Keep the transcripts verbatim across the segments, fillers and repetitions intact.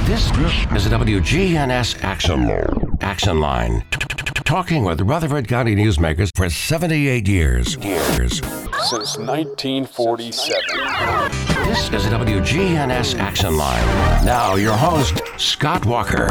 This is a W G N S Action, action Line. Talking with Rutherford County newsmakers for seventy-eight years. Years. Since nineteen forty-seven. This is a W G N S Action Line. Now, your host, Scott Walker.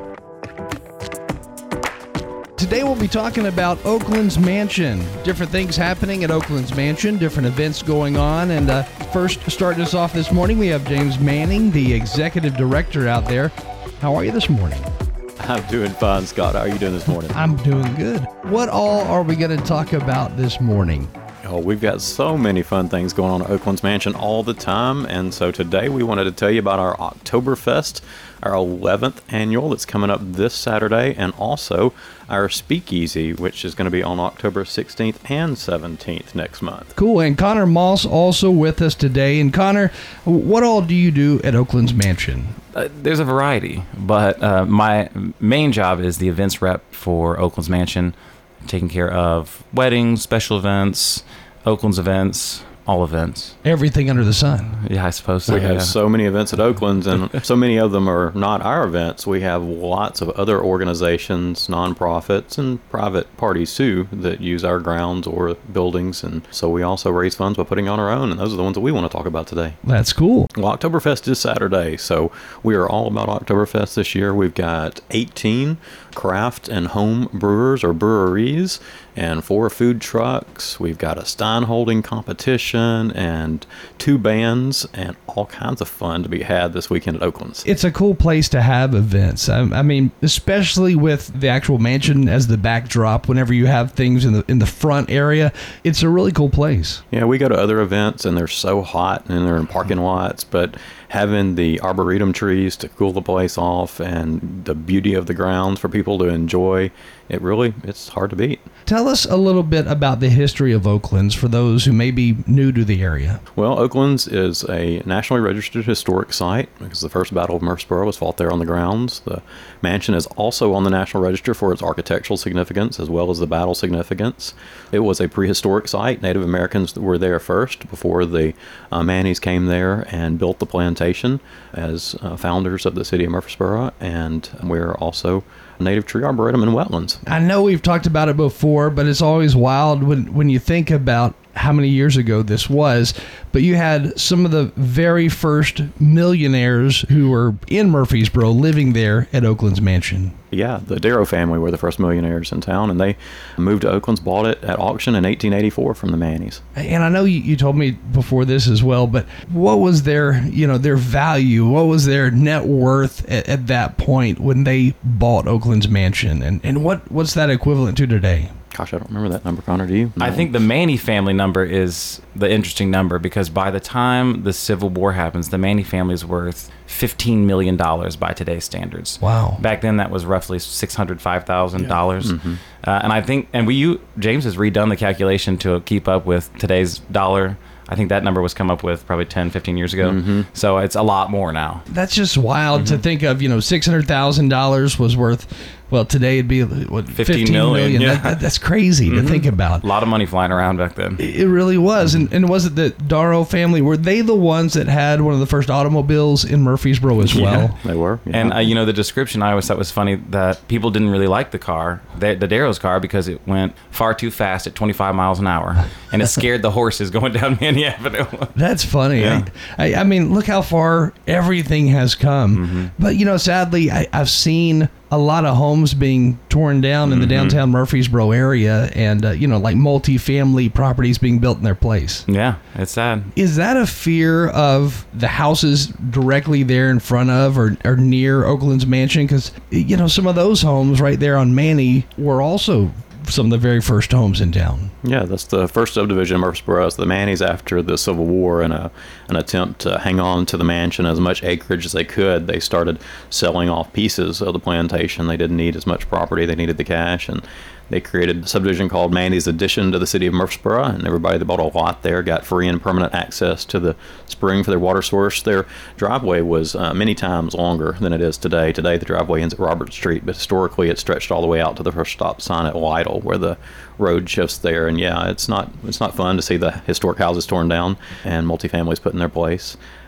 Today we'll be talking about Oakland's Mansion. Different things happening at Oakland's Mansion, different events going on. And uh, first, starting us off this morning, we have James Manning, the executive director out there. How are you this morning? I'm doing fine, Scott. How are you doing this morning? I'm doing good. What all are we going to talk about this morning? Oh, we've got so many fun things going on at Oakland's Mansion all the time. And so today we wanted to tell you about our Oktoberfest, our eleventh annual that's coming up this Saturday, and also our Speakeasy, which is going to be on October sixteenth and seventeenth next month. Cool. And Connor Moss also with us today. And Connor, what all do you do at Oakland's Mansion? Uh, there's a variety, but uh, my main job is the events rep for Oakland's Mansion, taking care of weddings, special events, Oakland's events, all events. Everything under the sun. Yeah, I suppose so. We have yeah. so many events at Oakland's, and so many of them are not our events. We have lots of other organizations, nonprofits, and private parties too that use our grounds or buildings. And so we also raise funds by putting on our own, and those are the ones that we want to talk about today. That's cool. Well, Oktoberfest is Saturday, so we are all about Oktoberfest this year. We've got eighteen craft and home brewers or breweries and four food trucks. We've got a stein holding competition and two bands and all kinds of fun to be had this weekend at Oakland's. It's a cool place to have events. I, I mean, especially with the actual mansion as the backdrop. Whenever you have things in the in the front area, it's a really cool place. Yeah, we go to other events and they're so hot and they're in parking lots, but having the arboretum trees to cool the place off and the beauty of the grounds for people to enjoy, it really, it's hard to beat. Tell us a little bit about the history of Oakland's for those who may be new to the area. Well, Oakland's is a nationally registered historic site because the first Battle of Murfreesboro was fought there on the grounds. The mansion is also on the National Register for its architectural significance as well as the battle significance. It was a prehistoric site. Native Americans were there first before the uh, Mannies came there and built the plantation as uh, founders of the city of Murfreesboro, and we're also native tree arboretum and wetlands. I know we've talked about it before, but it's always wild when, when you think about how many years ago this was. But you had some of the very first millionaires who were in Murfreesboro living there at Oakland's Mansion. Yeah, the Darrow family were the first millionaires in town, and they moved to Oakland's, bought it at auction in eighteen eighty-four from the Mannies. And I know you, you told me before this as well, but what was their, you know, their value? What was their net worth at, at that point when they bought Oakland's Mansion? And, and what, what's that equivalent to today? Gosh, I don't remember that number, Connor. Do you? I think the Manny family number is the interesting number because by the time the Civil War happens, the Manny family is worth fifteen million dollars by today's standards. Wow. Back then, that was roughly six hundred five thousand dollars. Yeah. Mm-hmm. Uh, and I think, and we, you, James has redone the calculation to keep up with today's dollar. I think that number was come up with probably ten, fifteen years ago. Mm-hmm. So it's a lot more now. That's just wild mm-hmm. to think of, you know, six hundred thousand dollars was worth, well, today it'd be, what, fifteen million. million. Yeah. That, that, that's crazy mm-hmm. to think about. A lot of money flying around back then. It really was. Mm-hmm. And, and was it the Darrow family, were they the ones that had one of the first automobiles in Murfreesboro as well? Yeah, they were. Yeah. And, uh, you know, the description, I always thought was funny that people didn't really like the car, the, the Darrow's car, because it went far too fast at twenty-five miles an hour. And it scared the horses going down Manny Avenue. That's funny. Yeah. I, I, I mean, look how far everything has come. Mm-hmm. But, you know, sadly, I, I've seen a lot of homes being torn down mm-hmm. in the downtown Murfreesboro area and, uh, you know, like multi-family properties being built in their place. Yeah, it's sad. Is that a fear of the houses directly there in front of or, or near Oakland's Mansion? Because, you know, some of those homes right there on Manny were also some of the very first homes in town. Yeah, that's the first subdivision of Murfreesboro. The Mannies, after the Civil War, in a, an attempt to hang on to the mansion as much acreage as they could, they started selling off pieces of the plantation. They didn't need as much property. They needed the cash, and they created a subdivision called Manny's Addition to the city of Murfreesboro, and everybody that bought a lot there got free and permanent access to the spring for their water source. Their driveway was uh, many times longer than it is today. Today, the driveway ends at Robert Street, but historically, it stretched all the way out to the first stop sign at Lytle, where the road shifts there. And yeah, it's not it's not fun to see the historic houses torn down and multifamilies put in their place.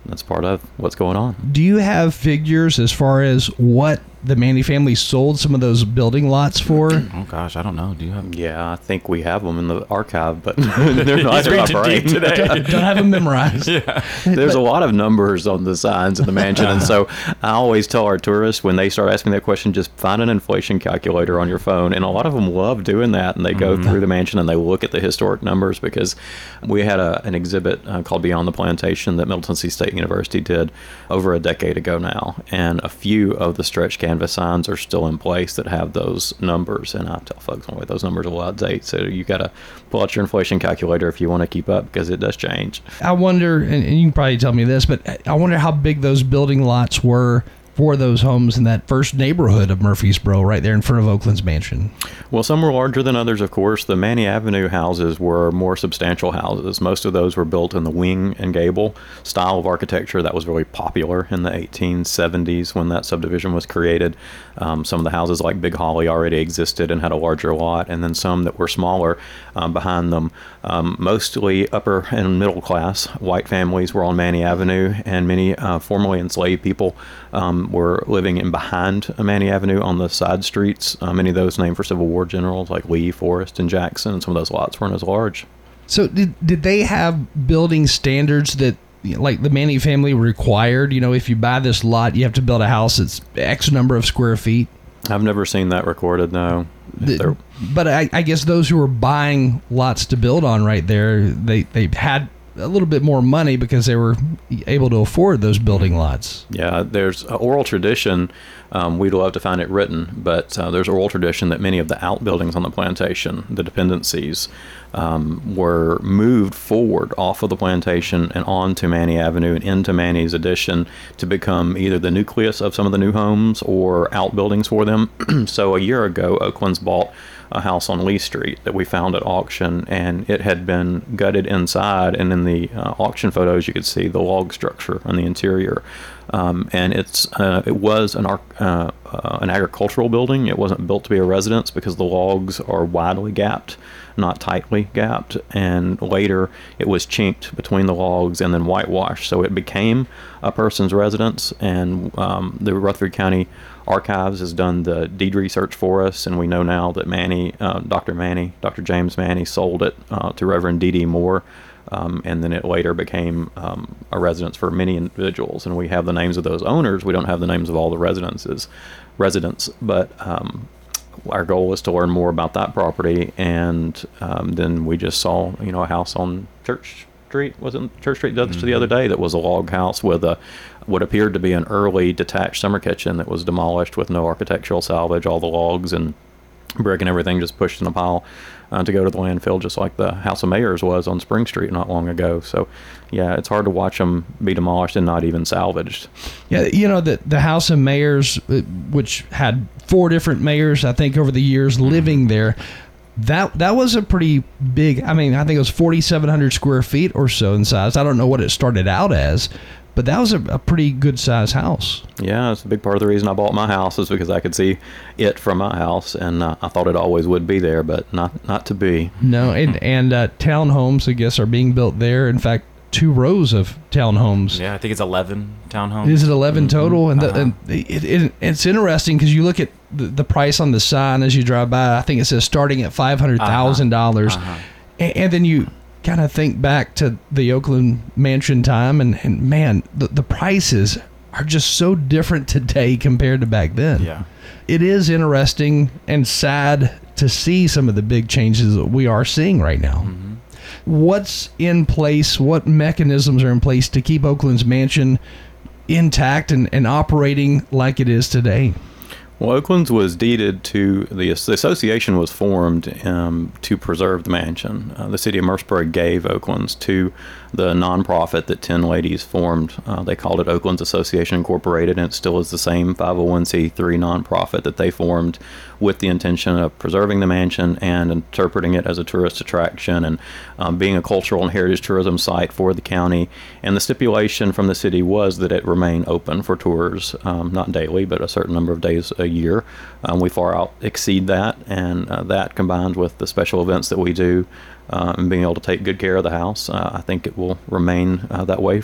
that's part of what's going on. Do you have figures as far as what the Manny family sold some of those building lots for? Oh gosh, I don't know. Do you have? Yeah, I think we have them in the archive, but they're not in my brain today. Don't have them memorized. Yeah. There's a lot of numbers on the signs of the mansion, and so I always tell our tourists when they start asking that question, just find an inflation calculator on your phone, and a lot of them love doing that, and they go Mm-hmm. through the mansion and they look at the historic numbers, because we had a, an exhibit uh, called Beyond the Plantation that Middle Tennessee State University did over a decade ago now, and a few of the stretch canvas signs are still in place that have those numbers, and I tell folks, oh, wait, those numbers are out of date, so you got to pull out your inflation calculator if you want to keep up, because it does change. I wonder, and and you can probably tell me this, but I wonder how big those building lots were for those homes in that first neighborhood of Murfreesboro, right there in front of Oakland's Mansion. Well, some were larger than others, of course. The Manny Avenue houses were more substantial houses. Most of those were built in the wing and gable style of architecture that was really popular in the eighteen seventies when that subdivision was created. Um, some of the houses like Big Holly already existed and had a larger lot, and then some that were smaller um, behind them. Um, mostly upper and middle class white families were on Manny Avenue, and many uh, formerly enslaved people um, were living in behind Manny Avenue on the side streets. Uh, many of those named for Civil War generals like Lee, Forrest, and Jackson. And some of those lots weren't as large. So did did they have building standards that, you know, like the Manny family required? You know, if you buy this lot, you have to build a house that's X number of square feet. I've never seen that recorded, no. The, but I, I guess those who were buying lots to build on right there, they, they had a little bit more money because they were able to afford those building lots. Yeah, there's uh, oral tradition. Um, we'd love to find it written, but uh, there's oral tradition that many of the outbuildings on the plantation, the dependencies, um, were moved forward off of the plantation and onto Manny Avenue and into Manny's addition to become either the nucleus of some of the new homes or outbuildings for them. So a year ago, Oakland's bought a house on Lee Street that we found at auction, and it had been gutted inside, and in the uh, auction photos you could see the log structure on the interior. Um, and it's uh, it was an arc, uh, uh, an agricultural building. It wasn't built to be a residence because the logs are widely gapped, not tightly gapped, and later it was chinked between the logs and then whitewashed, so it became a person's residence. And um, the Rutherford County Archives has done the deed research for us, and we know now that Manny, uh, Doctor Manny, Doctor James Manny, sold it uh, to Reverend D D Moore, um, and then it later became um, a residence for many individuals. And we have the names of those owners. We don't have the names of all the residences, residents, but um, our goal is to learn more about that property. And um, then we just saw, you know, a house on Church Street, wasn't Church Street Dutch mm-hmm. the other day, that was a log house with a what appeared to be an early detached summer kitchen that was demolished with no architectural salvage. All the logs and brick and everything just pushed in a pile uh, to go to the landfill, just like the House of Mayors was on Spring Street not long ago. So yeah, it's hard to watch them be demolished and not even salvaged. Yeah, you know, the, the House of Mayors, which had four different mayors, I think, over the years mm-hmm. living there, That that was a pretty big, I mean, I think it was forty-seven hundred square feet or so in size. I don't know what it started out as, but that was a, a pretty good size house. Yeah, it's a big part of the reason I bought my house is because I could see it from my house, and uh, I thought it always would be there, but not not to be. No, and, and uh, townhomes, I guess, are being built there. In fact, two rows of townhomes. Yeah, I think it's eleven townhomes. Is it eleven mm-hmm. total? And, the, uh-huh. and it, it, it's interesting because you look at the, the price on the sign as you drive by. I think it says starting at five hundred thousand uh-huh. dollars. Uh-huh. And, and then you kind of think back to the Oakland Mansion time, and, and man, the, the prices are just so different today compared to back then. Yeah. It is interesting and sad to see some of the big changes that we are seeing right now. Mm-hmm. What's in place? What mechanisms are in place to keep Oakland's Mansion intact and, and operating like it is today? Well, Oakland's was deeded to, the, the association was formed um, to preserve the mansion. Uh, the city of Murfreesboro gave Oakland's to the nonprofit that ten ladies formed. Uh, they called it Oakland's Association Incorporated, and it still is the same five oh one c three nonprofit that they formed with the intention of preserving the mansion and interpreting it as a tourist attraction and um, being a cultural and heritage tourism site for the county. And the stipulation from the city was that it remain open for tours, um, not daily, but a certain number of days a year. Um, we far out exceed that, and uh, that combined with the special events that we do uh, and being able to take good care of the house, uh, I think it will remain uh, that way for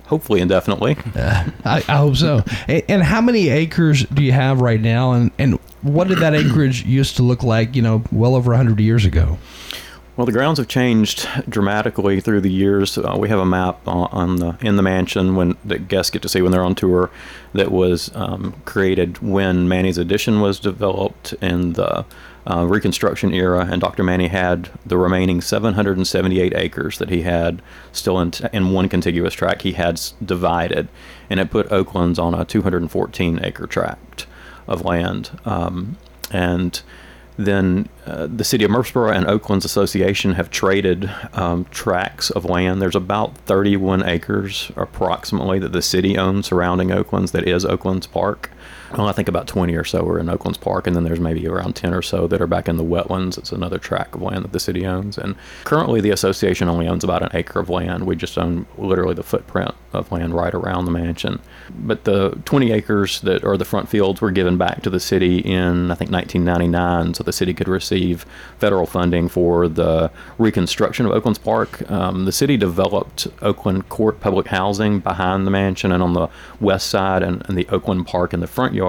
hopefully indefinitely. Uh, I, I hope so. And, and how many acres do you have right now? And, and what did that acreage used to look like, you know, well over one hundred years ago? Well, the grounds have changed dramatically through the years. Uh, we have a map on, on the in the mansion when that guests get to see when they're on tour, that was um, created when Manny's Addition was developed in the uh, Reconstruction era, and Doctor Manny had the remaining seven hundred seventy-eight acres that he had still in, in one contiguous tract. He had s- divided, and it put Oakland's on a two hundred fourteen acre tract of land, um, and then uh, the city of Murfreesboro and Oakland's association have traded um, tracts of land. There's about thirty-one acres approximately that the city owns surrounding Oakland's that is Oakland's Park. Well, I think about twenty or so are in Oakland's Park, and then there's maybe around ten or so that are back in the wetlands. It's another tract of land that the city owns. And currently the association only owns about an acre of land. We just own literally the footprint of land right around the mansion. But the twenty acres that are the front fields were given back to the city in, I think, nineteen ninety-nine, so the city could receive federal funding for the reconstruction of Oakland's Park. Um, the city developed Oakland Court public housing behind the mansion and on the west side, and, and the Oakland Park in the front yard,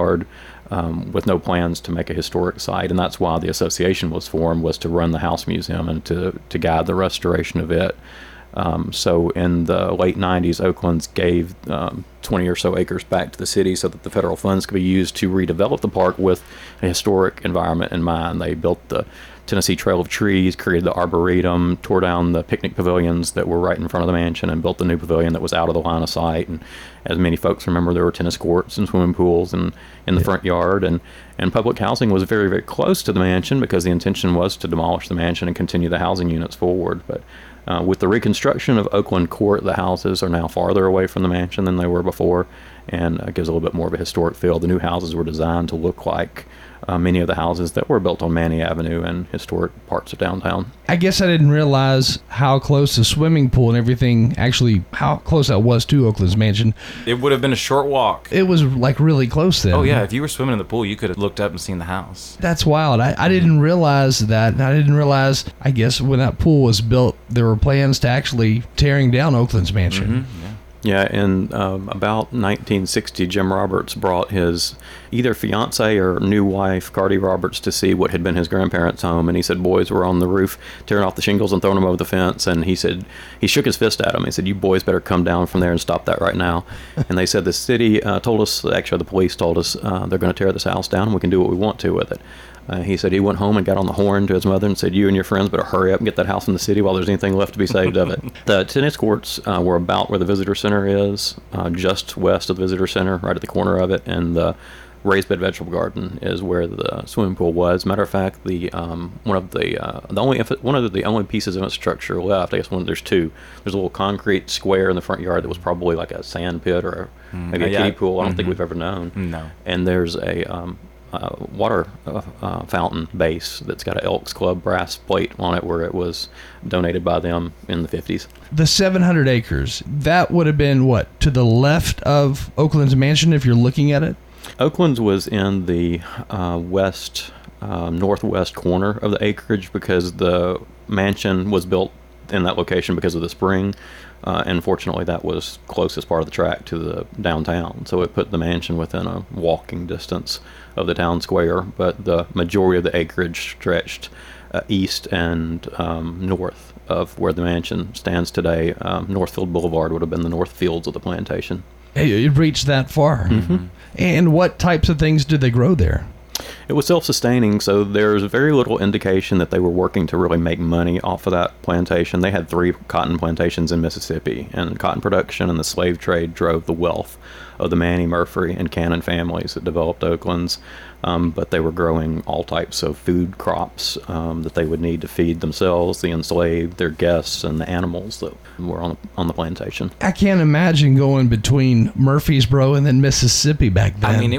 um, with no plans to make a historic site. And that's why the association was formed, was to run the House Museum and to, to guide the restoration of it. Um, so in the late nineties, Oakland's gave um, twenty or so acres back to the city so that the federal funds could be used to redevelop the park with a historic environment in mind. They built the Tennessee Trail of Trees, created the Arboretum, tore down the picnic pavilions that were right in front of the mansion, and built the new pavilion that was out of the line of sight. And as many folks remember, there were tennis courts and swimming pools and in the yeah. front yard. And, and public housing was very, very close to the mansion because the intention was to demolish the mansion and continue the housing units forward. But uh, with the reconstruction of Oakland Court, the houses are now farther away from the mansion than they were before, and uh, gives a little bit more of a historic feel. The new houses were designed to look like Uh, many of the houses that were built on Manny Avenue and historic parts of downtown. I guess I didn't realize how close the swimming pool and everything, actually, how close that was to Oakland's mansion. It would have been a short walk. It was like really close then. Oh, yeah. If you were swimming in the pool, you could have looked up and seen the house. That's wild. I, I didn't realize that. I didn't realize, I guess, when that pool was built, there were plans to actually tearing down Oakland's mansion. Mm-hmm, yeah. Yeah, in um, about nineteen sixty, Jim Roberts brought his either fiance or new wife, Cardi Roberts, to see what had been his grandparents' home. And he said, boys were on the roof tearing off the shingles and throwing them over the fence. And he said, he shook his fist at them. He said, you boys better come down from there and stop that right now. And they said the city uh, told us, actually the police told us, uh, they're going to tear this house down and we can do what we want to with it. Uh, he said he went home and got on the horn to his mother and said, you and your friends better hurry up and get that house in the city while there's anything left to be saved of it. The tennis courts uh, were about where the visitor center is, uh, just west of the visitor center, right at the corner of it, and the raised bed vegetable garden is where the swimming pool was. Matter of fact, the um, one of the uh, the only one of the only pieces of infrastructure left, I guess one there's two. There's a little concrete square in the front yard that was probably like a sand pit or a, maybe a yeah. kiddie pool. I don't Mm-hmm. think we've ever known. No. And there's a um, Uh, water uh, uh, fountain base that's got an Elks Club brass plate on it where it was donated by them in the fifties. The seven hundred acres, that would have been what, to the left of Oakland's mansion if you're looking at it? Oakland's was in the uh, west, uh, northwest corner of the acreage because the mansion was built in that location because of the spring. Uh, and fortunately, that was closest part of the track to the downtown, so it put the mansion within a walking distance of the town square. But the majority of the acreage stretched uh, east and um, north of where the mansion stands today. Um, Northfield Boulevard would have been the north fields of the plantation. Hey, it reached that far. Mm-hmm. And what types of things did they grow there? It was self-sustaining, so there's very little indication that they were working to really make money off of that plantation. They had three cotton plantations in Mississippi, and cotton production and the slave trade drove the wealth of the Manny, Murphy, and Cannon families that developed Oakland's. Um, but they were growing all types of food crops um, that they would need to feed themselves, the enslaved, their guests, and the animals that were on the, on the plantation. I can't imagine going between Murfreesboro and then Mississippi back then. I mean, it was a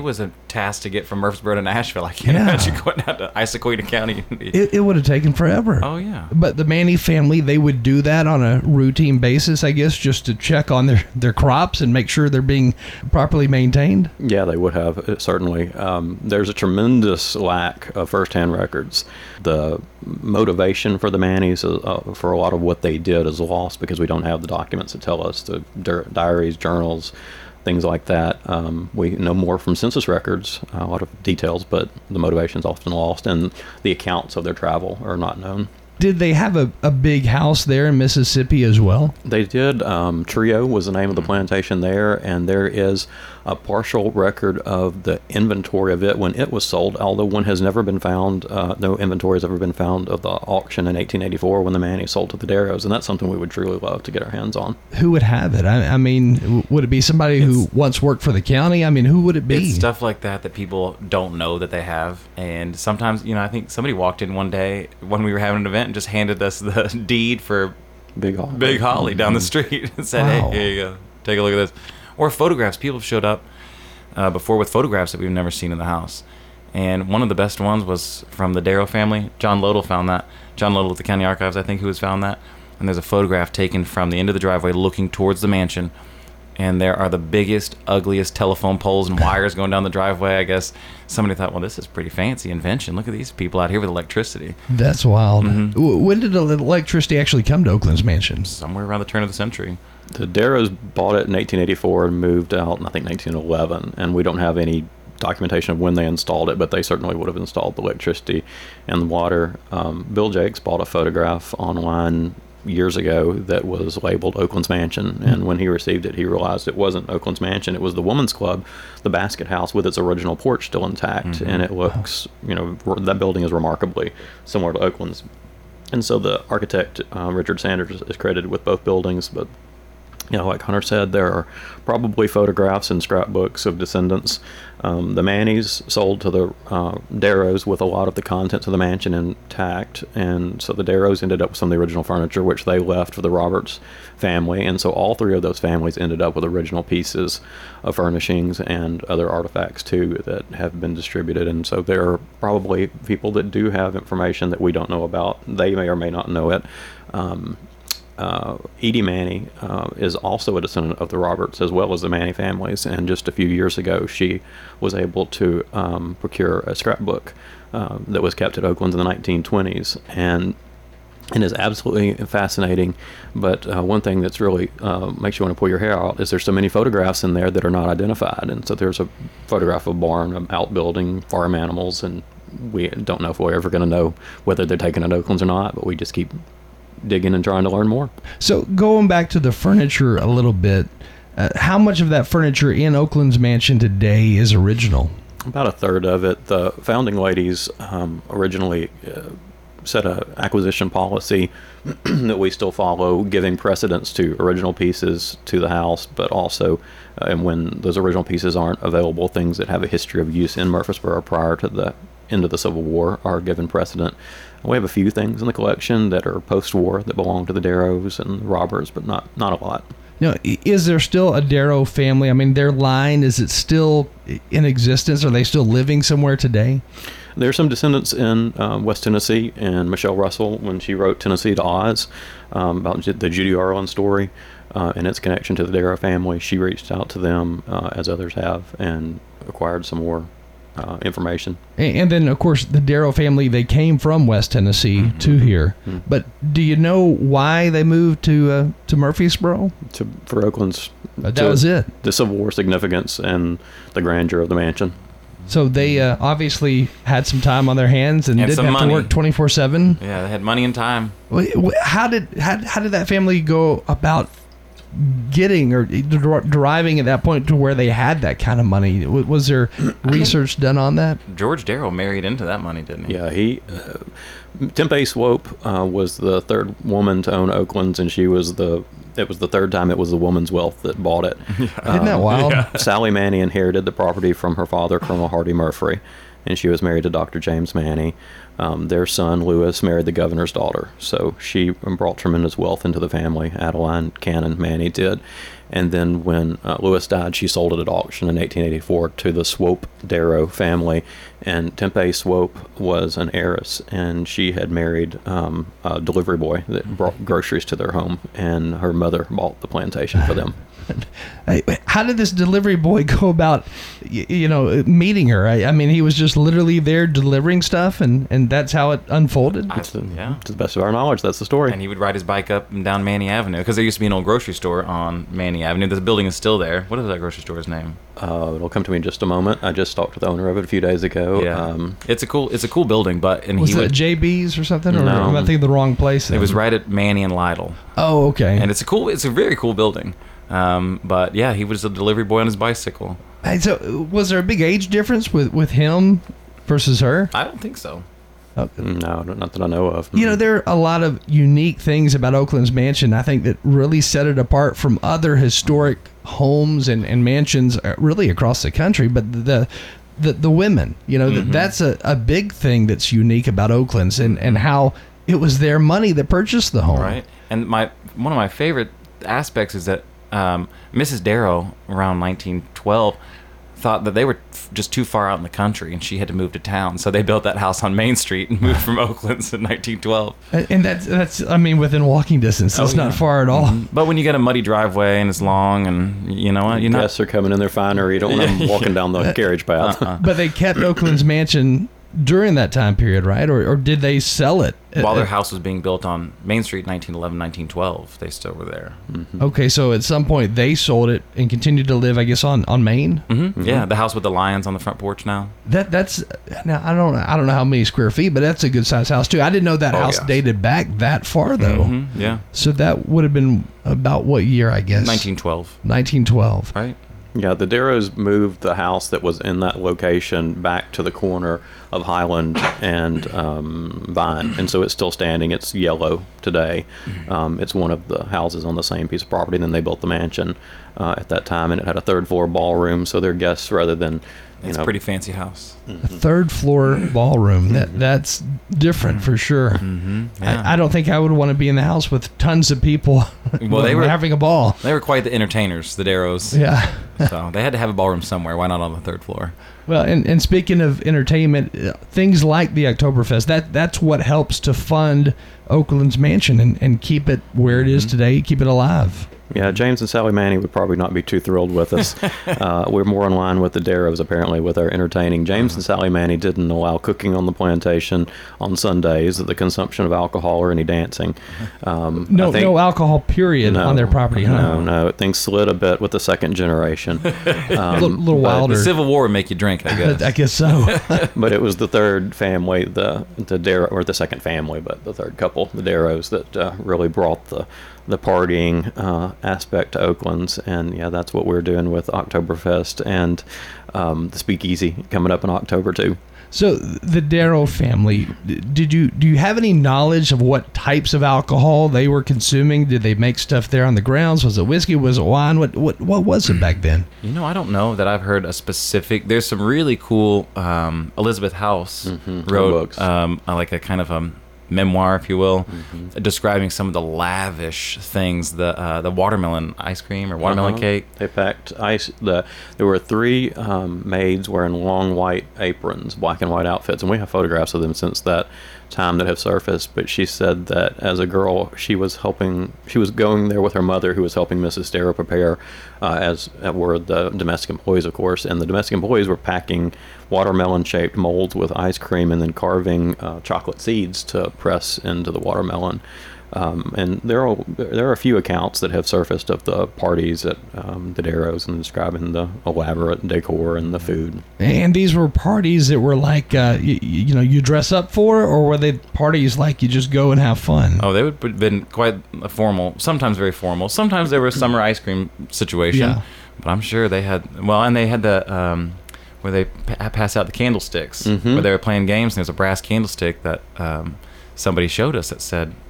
task to get from Murfreesboro to Nashville. I can't Yeah. imagine going down to Issaquah County. It, it would have taken forever. Oh, yeah. But the Manny family, they would do that on a routine basis, I guess, just to check on their, their crops and make sure they're being properly maintained. Yeah, they would have, uh, certainly. Um, there's a tremendous lack of firsthand records. The motivation for the Mannies, uh, uh, for a lot of what they did, is lost because we don't have the documents that tell us, the di- diaries, journals, things like that. Um, we know more from census records, a lot of details, but the motivation is often lost, and the accounts of their travel are not known. Did they have a, a big house there in Mississippi as well? They did. Um, Trio was the name of the plantation there, and there is a partial record of the inventory of it when it was sold, although one has never been found, uh, no inventory has ever been found of the auction in eighteen eighty-four when the Manny sold to the Darrows, and that's something we would truly love to get our hands on. Who would have it? I, I mean, w- would it be somebody who It's- once worked for the county? I mean, who would it be? It's stuff like that that people don't know that they have. And sometimes, you know, I think somebody walked in one day when we were having an event and just handed us the deed for Big Holly. Big Holly down the street and said, Wow. hey, here you go. Take a look at this. Or photographs. People have showed up uh, before with photographs that we've never seen in the house. And one of the best ones was from the Darrow family. John Lodell found that. John Lodell at the County Archives, I think, who has found that. And there's a photograph taken from the end of the driveway looking towards the mansion. And there are the biggest, ugliest telephone poles and wires going down the driveway. I guess somebody thought, well, this is pretty fancy invention. Look at these people out here with electricity. That's wild. Mm-hmm. W- When did the electricity actually come to Oakland's Mansion? Somewhere around the turn of the century. The Darrows bought it in eighteen eighty-four and moved out in, I think, nineteen eleven, and we don't have any documentation of when they installed it, but they certainly would have installed the electricity and the water. Um, Bill Jakes bought a photograph online years ago that was labeled Oakland's Mansion, and when he received it, he realized it wasn't Oakland's Mansion. It was the Woman's Club, the basket house with its original porch still intact, Mm-hmm. and it looks, you know, that building is remarkably similar to Oakland's. And so the architect, uh, Richard Sanders, is credited with both buildings, but you know, like Hunter said, there are probably photographs and scrapbooks of descendants. Um, the Mannies sold to the uh, Darrows with a lot of the contents of the mansion intact, and so the Darrows ended up with some of the original furniture, which they left for the Roberts family, and so all three of those families ended up with original pieces of furnishings and other artifacts too that have been distributed. And so there are probably people that do have information that we don't know about. They may or may not know it. Um, Uh, Edie Manny uh, is also a descendant of the Roberts as well as the Manny families, and just a few years ago she was able to um, procure a scrapbook uh, that was kept at Oakland's in the nineteen twenties, and it is absolutely fascinating. But uh, one thing that's really uh, makes you want to pull your hair out is there's so many photographs in there that are not identified, and so there's a photograph of a barn, an outbuilding, farm animals, and we don't know if we're ever going to know whether they're taken at Oakland's or not, but we just keep digging and trying to learn more. So going back to the furniture a little bit, uh, how much of that furniture in Oakland's Mansion today is original? About a third of it. The founding ladies um, originally uh, set a acquisition policy that we still follow, giving precedence to original pieces to the house, but also, uh, and when those original pieces aren't available, things that have a history of use in Murfreesboro prior to the end of the Civil War are given precedent. We have a few things in the collection that are post-war that belong to the Darrows and the Roberts, but not not a lot. Now, i- is there still a Darrow family? I mean, their line, is it still in existence? Are they still living somewhere today? There's some descendants in uh, West Tennessee, and Michelle Russell, when she wrote Tennessee to Oz, um, about Ju- the Judy Garland story uh, and its connection to the Darrow family, she reached out to them, uh, as others have, and acquired some more uh, information. A- And then, of course, the Darrow family, they came from West Tennessee Mm-hmm. to here. But do you know why they moved to uh, to Murfreesboro? To, for Oakland's, Uh, that to was it. the Civil War significance and the grandeur of the mansion. So they uh, obviously had some time on their hands and And didn't some have money. to work twenty-four seven. Yeah, they had money and time. How did how, how did that family go about getting or der- deriving at that point to where they had that kind of money? W- Was there research done on that? George Darrow married into that money, didn't he? Yeah, he. Uh, Tempe Swope uh, was the third woman to own Oakland's, and she was the. It was the third time it was the woman's wealth that bought it. Isn't that wild? Sally Manny inherited the property from her father, Colonel Hardy Murphy, and she was married to Doctor James Manny. Um, their son, Lewis, married the governor's daughter, so she brought tremendous wealth into the family. Adeline Cannon Manny did. And then when uh, Lewis died, she sold it at auction in eighteen eighty-four to the Swope Darrow family. And Tempe Swope was an heiress, and she had married um, a delivery boy that brought groceries to their home, and her mother bought the plantation for them. How did this delivery boy go about, you, you know, meeting her? I, I mean, he was just literally there delivering stuff, and, and that's how it unfolded? It's the, Yeah. To the best of our knowledge, that's the story. And he would ride his bike up and down Manny Avenue because there used to be an old grocery store on Manny Avenue. The building is still there. What is that grocery store's name? Uh, it'll come to me in just a moment. I just talked to the owner of it a few days ago. Yeah, Um, it's a cool it's a cool building, but and Was he it would. J B's or something? Or No. am I thinking of the wrong place? It was right at Manny and Lytle, Oh, okay. and it's a cool it's a very cool building. Um, but yeah, he was a delivery boy on his bicycle. Hey, so was there a big age difference with, with him versus her? I don't think so. no, not that I know of. You know, there are a lot of unique things about Oakland's mansion, I think, that really set it apart from other historic homes and, and mansions uh, really across the country. But the the, the women, you know, Mm-hmm. that's a, a big thing that's unique about Oakland's, and, and how it was their money that purchased the home. Right. And my one of my favorite aspects is that um, Missus Darrow, around nineteen twelve, thought that they were f- just too far out in the country, and she had to move to town. So they built that house on Main Street and moved from Oakland's in nineteen twelve. And and that's, that's I mean, within walking distance. It's Oh, not yeah. far at all. But when you get a muddy driveway and it's long, and you know what, you're not. Guests are coming in their finery. You don't want them walking down the carriage path. Uh-uh. But they kept Oakland's mansion during that time period, right? Or, or did they sell it? While their house was being built on Main Street, nineteen eleven, nineteen twelve, they still were there. Okay, so at some point they sold it and continued to live, I guess, on, on Main. Mm-hmm. Yeah, the house with the lions on the front porch now. That that's now I don't I don't know how many square feet, but that's a good sized house too. I didn't know that Oh, house yes. dated back that far though. Mm-hmm. Yeah, So that would have been about what year, I guess? nineteen twelve, nineteen twelve. right? Yeah, the Darrows moved the house that was in that location back to the corner of Highland and um, Vine, and so it's still standing. It's yellow today. Um, it's one of the houses on the same piece of property. And then they built the mansion uh, at that time, and it had a third floor ballroom, so their guests, rather than you It's know, a pretty fancy house. A third floor ballroom. That that's different for sure. Mm-hmm. Yeah. I, I don't think I would want to be in the house with tons of people. Well, they were- having a ball. They were quite the entertainers, the Darrows. Yeah. So they had to have a ballroom somewhere. Why not on the third floor? Well, and, and speaking of entertainment, uh, things like the Oktoberfest, that that's what helps to fund Oakland's mansion and, and keep it where it is today, keep it alive. Yeah, James and Sally Manning would probably not be too thrilled with us. uh, we're more in line with the Darrows, apparently, with our entertaining. James and Sally Manning didn't allow cooking on the plantation on Sundays, the consumption of alcohol, or any dancing. Um, No I think- no alcohol, period, no, on their property, huh? No, no, things slid a bit with the second generation. A little, little but wilder. The Civil War would make you drink, I guess. I guess so. But it was the third family, the the Darrow, or the second family, but the third couple, the Darrows, that uh, really brought the the partying uh, aspect to Oakland's, and yeah, that's what we're doing with Oktoberfest and um, the Speakeasy coming up in October too. So the Darrow family, d- did you do you have any knowledge of what types of alcohol they were consuming? Did they make stuff there on the grounds? Was it whiskey? Was it wine? What what what was it back then? You know, I don't know that I've heard a specific. There's some really cool. Um, Elizabeth House Mhm, wrote books. um, uh, like a kind of a memoir, if you will, describing some of the lavish things, the uh, the watermelon ice cream or watermelon Uh-huh. cake. They packed ice. The there were three um, maids wearing long white aprons, black and white outfits, and we have photographs of them since that time that have surfaced. But she said that as a girl, she was helping. She was going there with her mother, who was helping Missus Darrow prepare, uh, as uh, were the domestic employees, of course. And the domestic employees were packing watermelon-shaped molds with ice cream and then carving uh, chocolate seeds to press into the watermelon. Um, and there are there are a few accounts that have surfaced of the parties at um, the Darrows and describing the elaborate decor and the food. And these were parties that were like, uh, you, you know, you dress up for, or were they parties like you just go and have fun? Oh, they would have been quite a formal, sometimes very formal. Sometimes there was a summer ice cream situation, Yeah. but I'm sure they had, well, and they had the, um, where they pa- pass out the candlesticks, Mhm. where they were playing games, and there's a brass candlestick that um, somebody showed us that said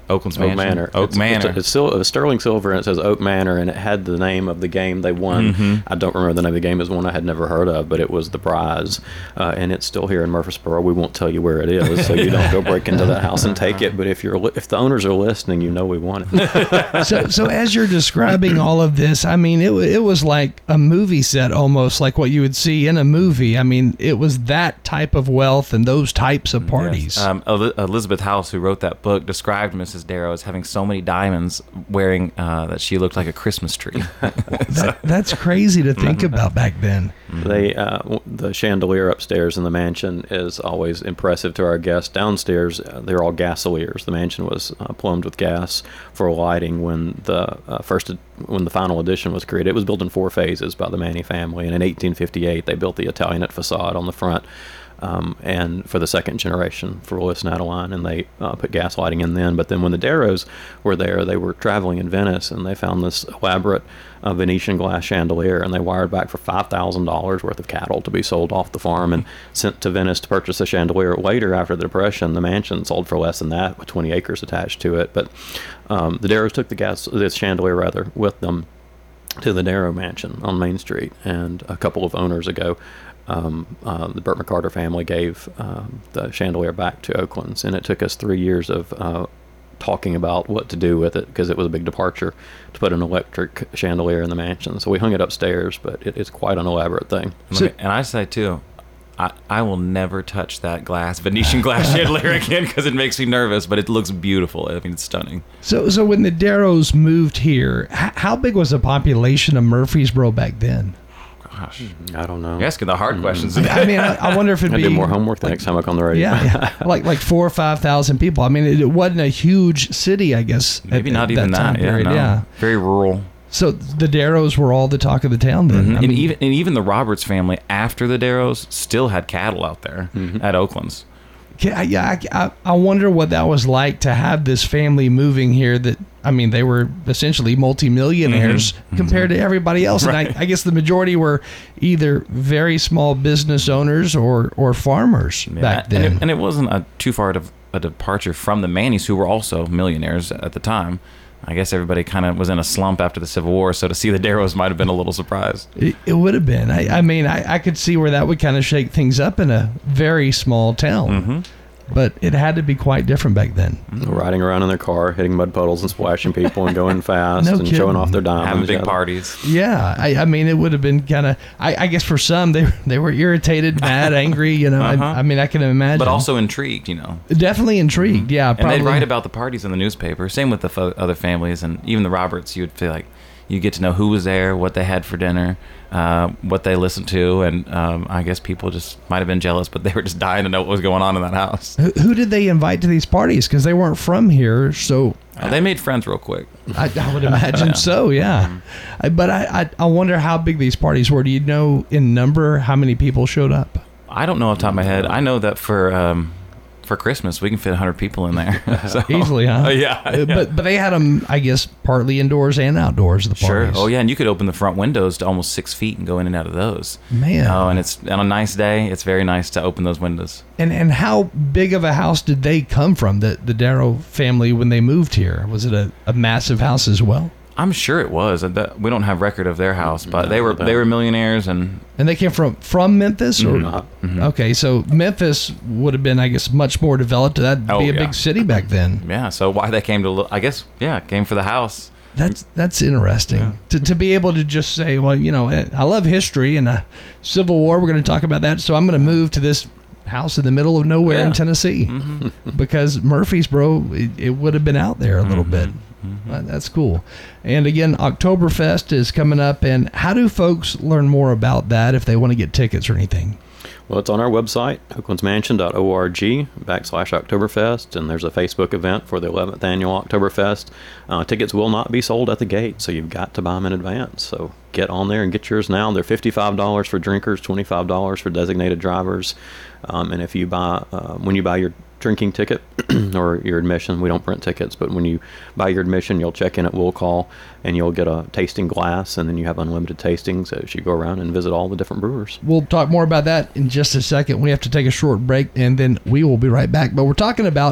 Oakland's Oak Mansion. Manor. Oak it's, Manor. It's, it's still it's sterling silver, and it says Oak Manor, and it had the name of the game they won. Mm-hmm. I don't remember the name of the game. It was one I had never heard of, but it was the prize, uh, and it's still here in Murfreesboro. We won't tell you where it is, so you don't go break into that house and take it. But if you're li- if the owners are listening, you know we want it. So, so as you're describing all of this, I mean, it wa- it was like a movie set, almost like what you would see in a movie. I mean, it was that type of wealth and those types of parties. Yes. Um, El- Elizabeth House, who wrote that book, described Missus Darrow as having so many diamonds wearing uh, that she looked like a Christmas tree. That, that's crazy to think about back then. They uh, w- the chandelier upstairs in the mansion is always impressive to our guests. Downstairs, uh, they're all gasoliers. The mansion was uh, plumbed with gas for lighting when the uh, first ed- when the final edition was created. It was built in four phases by the Manny family, and in eighteen fifty-eight they built the Italianate facade on the front. Um, and for the second generation for Louis and Adeline, and they uh, put gas lighting in then. But then when the Darrows were there, they were traveling in Venice, and they found this elaborate uh, Venetian glass chandelier, and they wired back for five thousand dollars worth of cattle to be sold off the farm and sent to Venice to purchase a chandelier. Later, after the Depression, the mansion sold for less than that with twenty acres attached to it. But um, the Darrows took the gas, this chandelier rather, with them to the Darrow Mansion on Main Street, and a couple of owners ago, Um, uh, the Burt McCarter family gave um, the chandelier back to Oakland's, and it took us three years of uh, talking about what to do with it, because it was a big departure to put an electric chandelier in the mansion. So we hung it upstairs, but it, it's quite an elaborate thing. And, let me- and I say too, I, I will never touch that glass Venetian glass chandelier again because it makes me nervous. But it looks beautiful. I mean, it's stunning. So, so when the Darrows moved here, h- how big was the population of Murfreesboro back then? Gosh, I don't know. you're asking the hard questions. I mean, I, I wonder if it'd I be did more homework the next time I come on the radio. Yeah, yeah, like like four or five thousand people. I mean, it, it wasn't a huge city, I guess. Maybe at- not at even time that. Yeah, period, no. yeah. Very rural. So the Darrows were all the talk of the town then. I and mean, even and even the Roberts family after the Darrows still had cattle out there at Oakland's. yeah, yeah, I, I, I wonder what that was like to have this family moving here. That I mean, they were essentially multimillionaires Mm-hmm. compared to everybody else, and I, I guess the majority were either very small business owners or or farmers Yeah, back and then. it, and it wasn't a too far of a departure from the Mannies, who were also millionaires at the time. I guess everybody kind of was in a slump after the Civil War, so to see the Darrows might have been a little surprised. It, it would have been. I, I mean, I, I could see where that would kind of shake things up in a very small town. Mm-hmm. But it had to be quite different back then. Riding around in their car, hitting mud puddles and splashing people and going fast No and kidding. showing off their diamonds. Having big Yeah. parties. Yeah, I, I mean, it would have been kind of. I, I guess for some, they they were irritated, mad, angry. You know, Uh-huh. I, I mean, I can imagine. But also intrigued, you know. definitely intrigued. Yeah, And probably. they'd write about the parties in the newspaper. Same with the fo- other families, and even the Roberts. You would feel like you get to know who was there, what they had for dinner, uh, what they listened to, and um, I guess people just might have been jealous, but they were just dying to know what was going on in that house. Who, who did they invite to these parties? Because they weren't from here, so Uh, they made friends real quick. I, I would imagine so. Yeah, I, but I, I I wonder how big these parties were. Do you know in number how many people showed up? I don't know off the top of my head. I know that for um, for Christmas we can fit one hundred people in there. So- Easily, huh? Oh, yeah, Uh, yeah. But but they had them, I guess, partly indoors and outdoors. The Sure. parties. Oh yeah, and you could open the front windows to almost six feet and go in and out of those. Man. Oh, and it's on a nice day. It's very nice to open those windows. And and how big of a house did they come from, the the Darrow family, when they moved here? Was it a, a massive house as well? I'm sure it was. Uh, that- We don't have record of their house, but they were they were millionaires, and And they came from from Memphis, or Mm-hmm. okay, so Memphis would have been, I guess, much more developed. That'd Oh, be a yeah. big city back then. yeah. So why they came to? lo- I guess yeah, came for the house. That's that's interesting to to be able to just say, well, you know, I love history and uh, Civil War. We're going to talk about that, so I'm going to move to this house in the middle of nowhere in Yeah. Tennessee because Murfreesboro, it, it would have been out there a little bit. Uh, That's cool. And again, Oktoberfest is coming up. And how do folks learn more about that if they want to get tickets or anything? Well, it's on our website, oaklandsmansion dot org backslash Oktoberfest, and there's a Facebook event for the eleventh annual Oktoberfest. Uh, tickets will not be sold at the gate, so you've got to buy them in advance. So get on there and get yours now. They're fifty-five dollars for drinkers, twenty-five dollars for designated drivers. Um, and if you buy, uh, when you buy your drinking ticket or your admission, we don't print tickets, but when you buy your admission, you'll check in at Will Call and you'll get a tasting glass, and then you have unlimited tastings as you go around and visit all the different brewers. We'll talk more about that in just a second. We have to take a short break, and then we will be right back. But we're talking about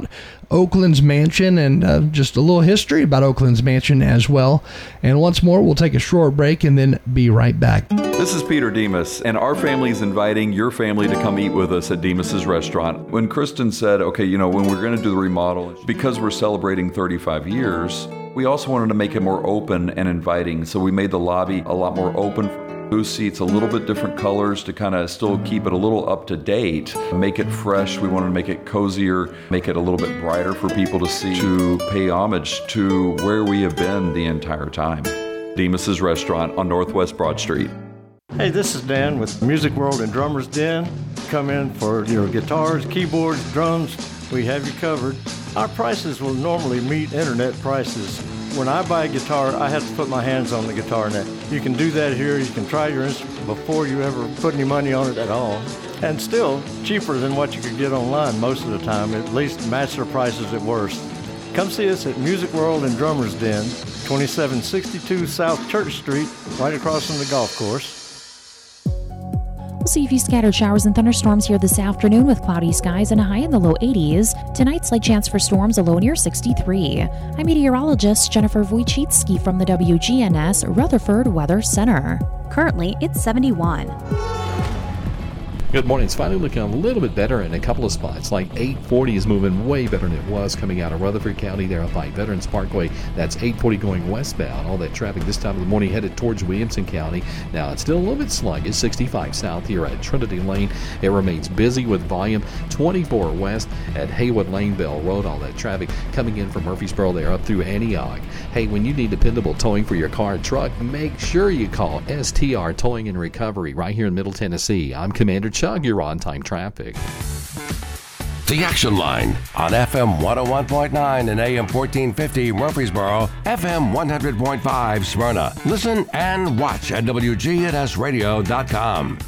Oakland's Mansion and uh, just a little history about Oakland's Mansion as well. And once more, we'll take a short break and then be right back. This is Peter Demas, and our family is inviting your family to come eat with us at Demas's Restaurant. When Kristen said, okay, you know, when we're going to do the remodel, because we're celebrating thirty-five years, we also wanted to make it more open and inviting. So we made the lobby a lot more open for booth seats, a little bit different colors to kind of still keep it a little up to date, make it fresh. We wanted to make it cozier, make it a little bit brighter for people to see, to pay homage to where we have been the entire time. Demas's Restaurant on Northwest Broad Street. Hey, this is Dan with Music World and Drummers Den. Come in for your guitars, keyboards, drums. We have you covered. Our prices will normally meet internet prices. When I buy a guitar, I have to put my hands on the guitar net. You can do that here. You can try your instrument before you ever put any money on it at all. And still cheaper than what you could get online most of the time, at least match their prices at worst. Come see us at Music World and Drummers Den, twenty-seven sixty-two South Church Street, right across from the golf course. We'll see a few scattered showers and thunderstorms here this afternoon with cloudy skies and a high in the low eighties. Tonight, slight chance for storms, a low near sixty-three. I'm meteorologist Jennifer Wojcicki from the W G N S Rutherford Weather Center. Currently, it's seventy-one. Good morning. It's finally looking a little bit better in a couple of spots. Like eight forty is moving way better than it was coming out of Rutherford County there up by Veterans Parkway. That's eight forty going westbound. All that traffic this time of the morning headed towards Williamson County. Now it's still a little bit sluggish. sixty-five south here at Trinity Lane. It remains busy with volume. twenty-four west at Haywood Lane, Bell Road. All that traffic coming in from Murfreesboro there up through Antioch. Hey, when you need dependable towing for your car and truck, make sure you call S T R Towing and Recovery right here in Middle Tennessee. I'm Commander Chug, your on-time traffic. The Action Line on F M one oh one point nine and A M fourteen fifty Murfreesboro, F M one hundred point five Smyrna. Listen and watch at W G N S radio dot com.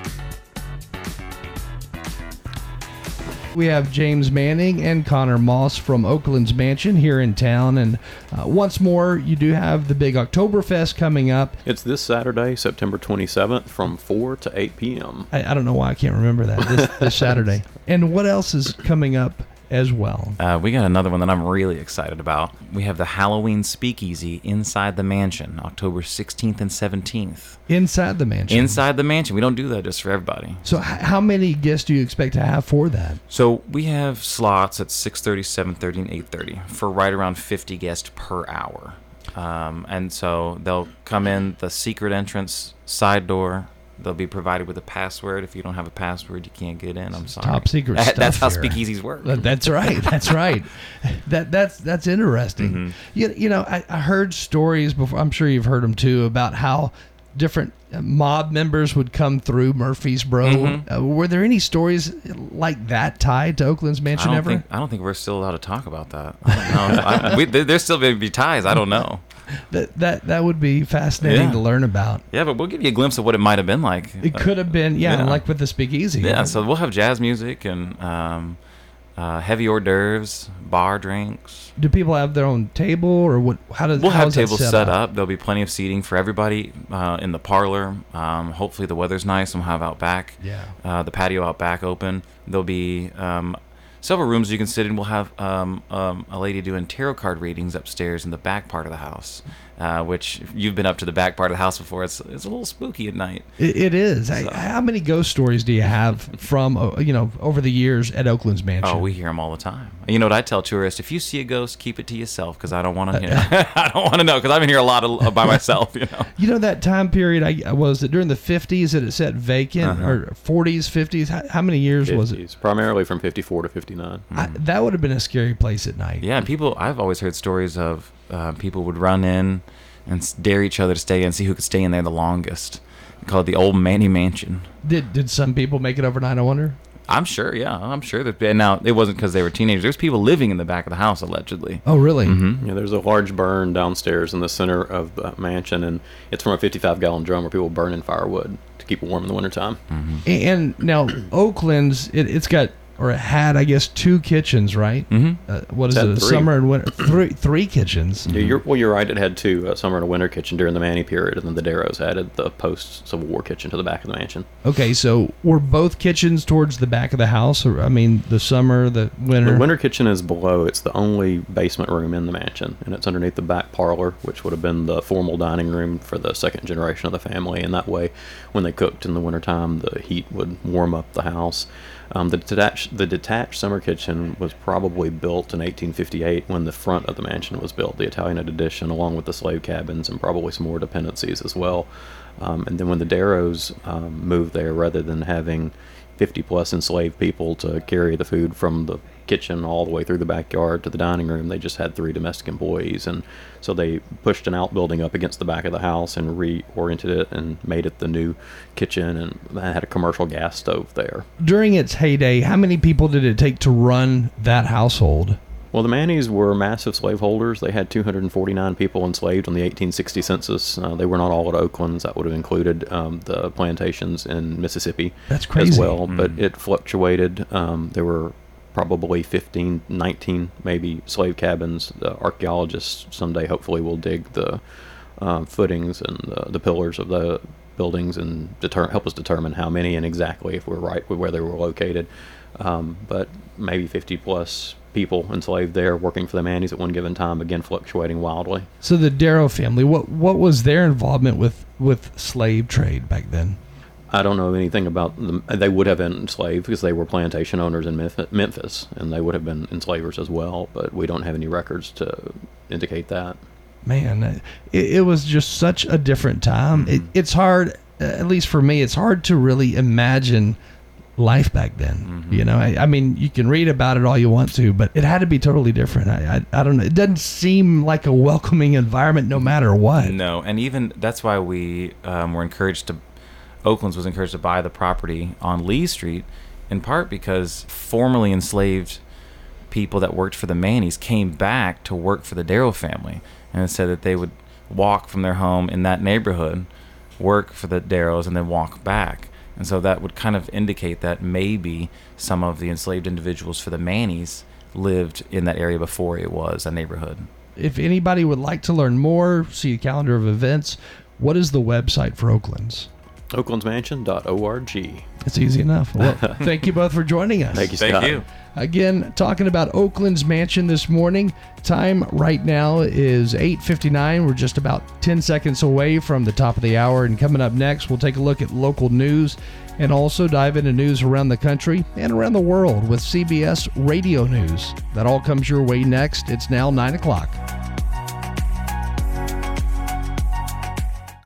We have James Manning and Connor Moss from Oakland's Mansion here in town. And uh, once more, you do have the big Oktoberfest coming up. It's this Saturday, September twenty-seventh, from four to eight p.m. I, I don't know why I can't remember that, this, this Saturday. And what else is coming up as well? Uh, we got another one that I'm really excited about. We have the Halloween Speakeasy inside the mansion, October sixteenth and seventeenth. Inside the mansion? Inside the mansion. We don't do that just for everybody. So h- how many guests do you expect to have for that? So we have slots at six thirty, seven thirty, and eight thirty for right around fifty guests per hour. Um, and so they'll come in the secret entrance side door. They'll be provided with a password. If you don't have a password, you can't get in. I'm sorry. Top secret that, stuff. That's how here. speakeasies work. That's right. That's right. That that's that's interesting. Mm-hmm. You, you know, I, I heard stories before. I'm sure you've heard them too about how different mob members would come through Murfreesboro. Mm-hmm. Uh, were there any stories like that tied to Oakland's Mansion I don't ever? Think, I don't think we're still allowed to talk about that. I don't know. I, we, there, there's still going to be ties. I don't know. That that that would be fascinating Yeah. to learn about. Yeah, but we'll give you a glimpse of what it might have been like. It could have been, yeah, yeah. like with the speakeasy. Yeah, so we'll have jazz music and um, uh, heavy hors d'oeuvres, bar drinks. Do people have their own table, or what? How does We'll how have is that tables set set up? up. There'll be plenty of seating for everybody uh, in the parlor. Um, hopefully the weather's nice, and we'll have out back. Yeah. Uh, the patio out back open. There'll be um, several rooms you can sit in. We'll have um, um, a lady doing tarot card readings upstairs in the back part of the house, uh, which you've been up to the back part of the house before. It's it's a little spooky at night. It, it is. I, So- how many ghost stories do you have from uh, you know over the years at Oakland's Mansion? Oh, we hear them all the time. You know what I tell tourists? If you see a ghost, keep it to yourself, because I don't want to. You know, I don't want to know, because I've been here a lot of, by myself. You know. You know that time period? I was it during the fifties that it sat vacant, Uh-huh. or forties, fifties? How, how many years was it? fifties, primarily from fifty-four to fifty-nine. I, that would have been a scary place at night. Yeah, and people. I've always heard stories of uh, people would run in and s- dare each other to stay in, see who could stay in there the longest. They call it the Old Manny Mansion. Did did some people make it overnight? I wonder. I'm sure. Yeah, I'm sure that. And now it wasn't because they were teenagers. There's people living in the back of the house allegedly. Oh, really? Mm-hmm. Yeah, there's a large burn downstairs in the center of the mansion, and it's from a fifty-five gallon drum where people burn in firewood to keep it warm in the wintertime. Mm-hmm. And now Oakland's, it, it's got or it had, I guess, two kitchens, right? Mm-hmm. Uh, what is It's it? had A three. summer and winter. Three, three kitchens. Yeah, you're, well, you're right. It had two, a summer and a winter kitchen during the Manny period, and then the Darrows added the post-Civil War kitchen to the back of the mansion. Okay, so were both kitchens towards the back of the house? Or, I mean, the summer, the winter? The winter kitchen is below. It's the only basement room in the mansion, and it's underneath the back parlor, which would have been the formal dining room for the second generation of the family. And that way, when they cooked in the wintertime, the heat would warm up the house. Um, the detached the detached summer kitchen was probably built in eighteen fifty-eight when the front of the mansion was built, the Italianate addition, along with the slave cabins and probably some more dependencies as well. Um, and then when the Darrows um, moved there, rather than having fifty plus enslaved people to carry the food from the kitchen all the way through the backyard to the dining room, they just had three domestic employees. And so they pushed an outbuilding up against the back of the house and reoriented it and made it the new kitchen, and had a commercial gas stove there. During its heyday, how many people did it take to run that household? Well, the Mannies were massive slaveholders. They had two hundred forty-nine people enslaved on the eighteen sixty census. Uh, they were not all at Oakland's. That would have included um, the plantations in Mississippi. That's crazy. As well, Mm. but it fluctuated. Um, there were probably fifteen, nineteen, maybe slave cabins. The archaeologists someday hopefully will dig the uh, footings and the, the pillars of the buildings and deter- help us determine how many and exactly, if we're right with where they were located. Um, but maybe fifty plus people enslaved there working for the Mannies at one given time, again fluctuating wildly. So the Darrow family, what what was their involvement with, with slave trade back then? I don't know anything about them. They would have been enslaved because they were plantation owners in Memphis- Memphis, and they would have been enslavers as well, but we don't have any records to indicate that. Man, it, it was just such a different time. It, it's hard, at least for me, it's hard to really imagine life back then. Mm-hmm. You know, I, I mean, you can read about it all you want to, but it had to be totally different. I, I, I don't know. It doesn't seem like a welcoming environment no matter what. No, and even that's why we um, were encouraged to, Oakland's was encouraged to buy the property on Lee Street, in part because formerly enslaved people that worked for the Mannies came back to work for the Darrow family, and it said that they would walk from their home in that neighborhood, work for the Darrows, and then walk back. And so that would kind of indicate that maybe some of the enslaved individuals for the Mannies lived in that area before it was a neighborhood. If anybody would like to learn more, see a calendar of events, what is the website for Oakland's? oaklands mansion dot org. It's easy enough. Well, thank you both for joining us. Thank you, Scott. Thank you. Again, talking about Oakland's Mansion this morning. Time right now is eight fifty-nine. We're just about ten seconds away from the top of the hour. And coming up next, we'll take a look at local news and also dive into news around the country and around the world with C B S Radio News. That all comes your way next. It's now nine o'clock.